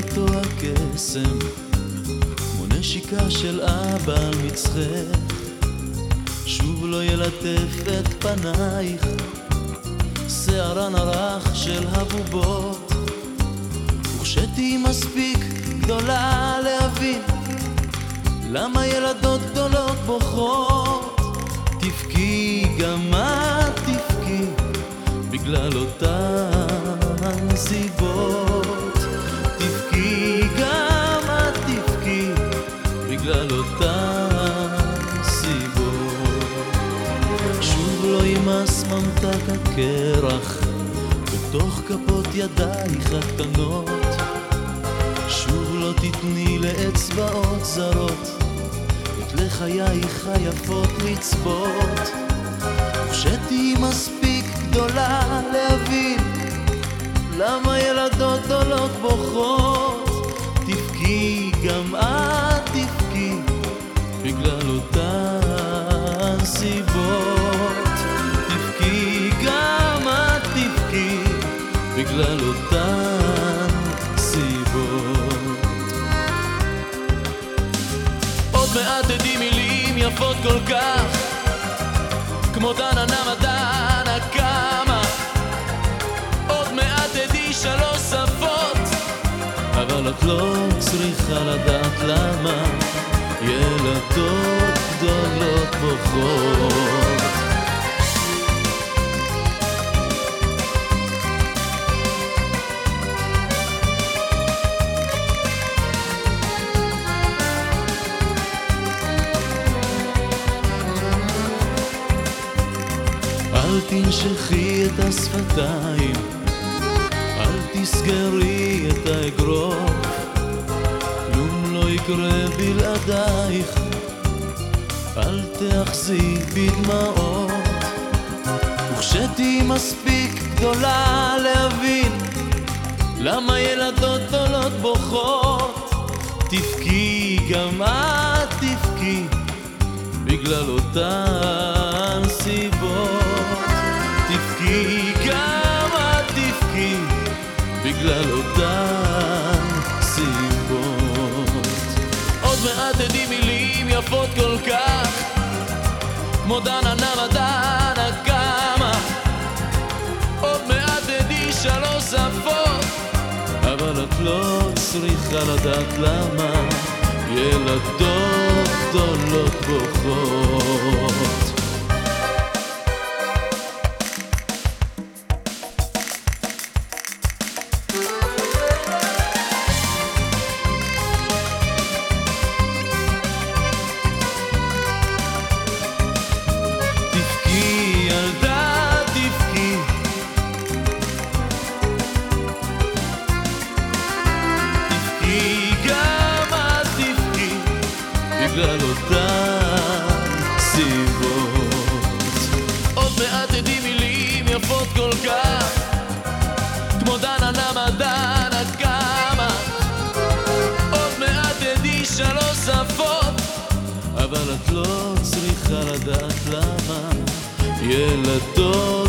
אותו הקסם, כמו נשיקה של אבא על מצחך, שוב לא ילטף את פנייך, שערן הרך של הבובות, וכשתהי מספיק גדולה להבין למה ילדות גדולות בוכות, תבכי גם את תבכי בגלל אותן סיבות, תבכי גם את תבכי בגלל אותן סיבות. שוב לא ימס ממתק הקרח בתוך כפות ידייך הקטנות, שוב לא תתני לאצבעות זרות את לחייך היפות לצפות, וכשתהי מספיק גדולה להבין למה ילדות גדולות בוכות, תבכי גם את תבכי בגלל אותן סיבות, תבכי גם את תבכי בגלל אותן סיבות. עוד מעט תדעי מילים יפות כל כך כמו דנה מדנה קמה, עוד מעט תדעי 3 שפות, אבל את לא צריכה לדעת למה ילדות גדולות בוכות. אל תנשכי את השפתיים, אל תסגרי את האגרוף, כלום לא יקרה בלעדייך, אל תאחזי בדמעות, וכשתהי מספיק גדולה להבין למה ילדות גדולות בוכות, תבכי גם את תבכי בגלל אותן סיבות, תבכי גם את תבכי בגלל אותן סיבות. עוד מעט תדעי מילים יפות כל כך כמו דנה מדנה קמה, עוד מעט תדעי 3 שפות, אבל את לא צריכה לדעת למה ילדות גדולות בוכות. תבכי ילדה תבכי, תבכי גם את תבכי בגלל אותן סיבות. עוד מעט תדעי מילים יפות כל כך כמו דנה מדנה קמה, עוד מעט תדעי 3 שפות, אבל את לא צריכה לדעת למה ילדות